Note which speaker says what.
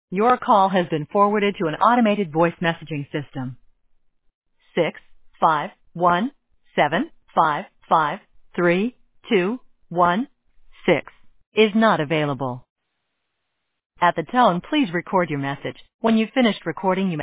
Speaker 1: Your call has been forwarded to an automated voice messaging system. 651755321 is not available. At the tone, please record your message. When you've finished recording, you may